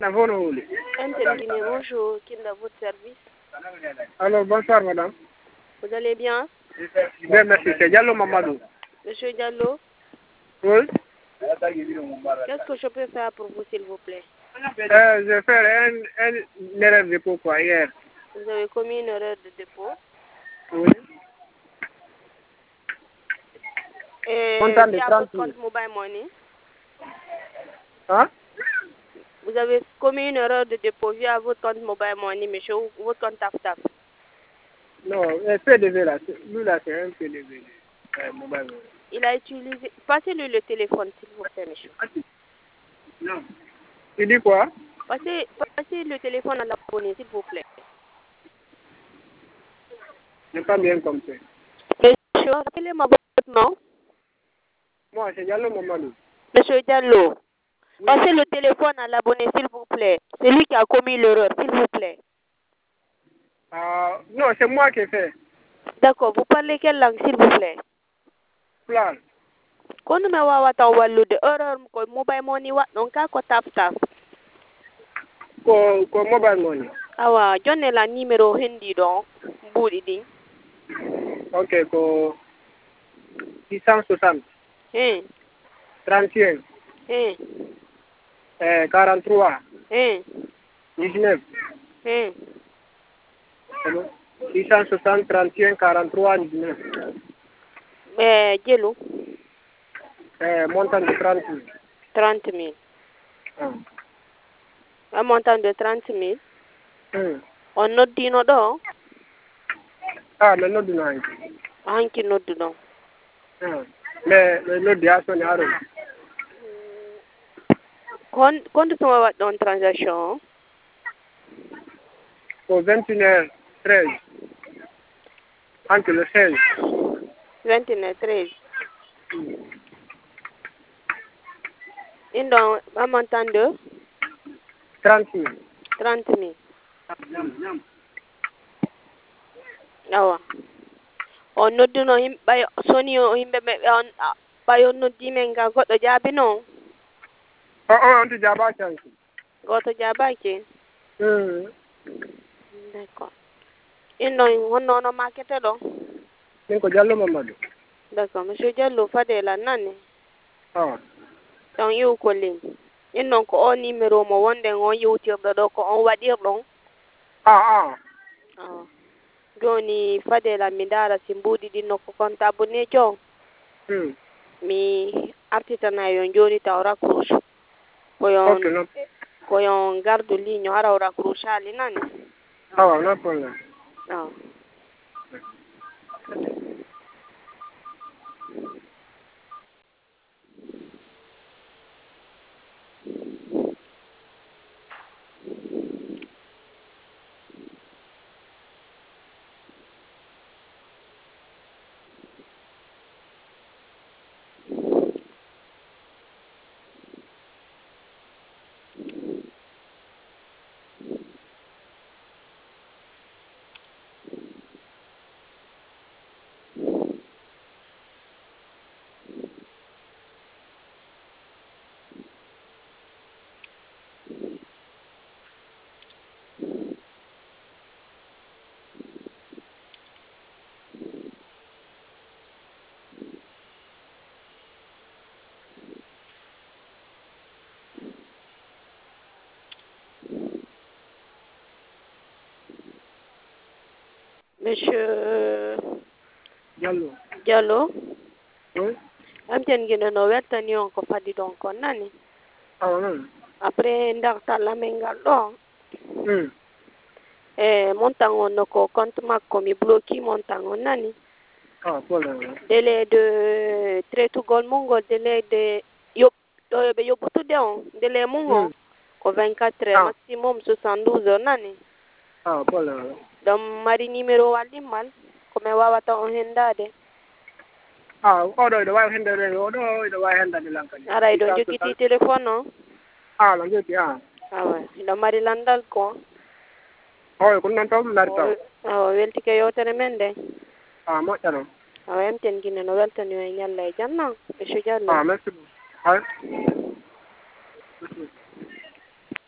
Guinée, bonjour, qui est à votre service? Alors, bonsoir, madame. Vous allez bien? Bien, merci. C'est Diallo Mamadou. Monsieur Diallo, Oui. qu'est-ce que je peux faire pour vous, s'il vous plaît? Je fais une erreur de pourquoi hier. Vous avez commis une erreur de dépôt. Oui. Et Montant de via 30 votre 000. compte Mobile Money, Hein? vous avez commis une erreur de dépôt via votre compte Mobile Money, monsieur, ou votre compte TAF-TAF. Non, un PDV là. Lui là, c'est un PDV. Mobile. Il a utilisé... Passez-lui le téléphone, s'il vous plaît, monsieur. Non. Tu dis quoi? Passez le téléphone à l'abonné, s'il vous plaît. Je n'ai pas bien compris. Monsieur, rappelez-moi votre nom. Moi, c'est Diallo Mamadou. Monsieur Diallo, Oui. passez le téléphone à l'abonné, s'il vous plaît. C'est lui qui a commis l'erreur, s'il vous plaît. Non, c'est moi qui ai fait. D'accord, vous parlez quelle langue, s'il vous plaît? Plan. Kono me wawata wallude erreur ko mobile money waɗɗon ka ko taf-taf. Ko mobile money. Awa, jonne la numéro hendiɗo mbuuɗi ɗin. Ok, ko 660. 31. 43. 19. 660, 31, 43, 19. Jelu. Montant de 30 000. 30 000. Un montant de 30 000. On noddino ɗo? Mi nodduno hanki nodduno. mi noddi ha soni haro. Compte somo waɗɗon transaction Ko 21h13. Anche le 16. 21h13. Indon un montant de 30 000. 30 000. Awa. On nodduno himɓe soni o himɓe ɓe on ɓayo noddi men ga goɗɗo jaabi non? On to jabaki anki. Goto jaabaki? D'accord. Indon honno ono makete ɗo? Min ko Diallo Mamadou. D'accord, monsieur Diallo Fadela nani? Ɗon yiw ko lin. Innon ko o numéro mo wonɗen on yewtirɗo ɗo ko on waɗirɗon? Joni Fadela mi ndaara si mbuuɗi ɗin nokko compte abonnéjo mi artitana yon joni taw raccroche koyon gardu ligne o hara o raccroche ali nani? No problem. Monsieur Diallo. amten gino no weltani on ko fadi ɗon kon nani? Après dartalla men ngal ɗo montant on no ko compte makko mi bloqué montant on nani? Délai de traitugol mum délai de ɗo yoɓe yoɓɓutude on délai mum o ko 24 heures maximum 72 heures nani? ɗon mari numéro wallimmal komin wawata on hendade? Oɗo iɗo wawi hendade oɗo iɗo wawi hendade lankadi. Ara iɗon jogiti téléphone o? No jogui awa iɗon mari landal ko? ko noon tan mari taw. awa weltike yewtere men nde. Moƴƴa noon. awa emten Guinée no weltani o e ñalla e janna monsieur Diallo. Merci beaucoup.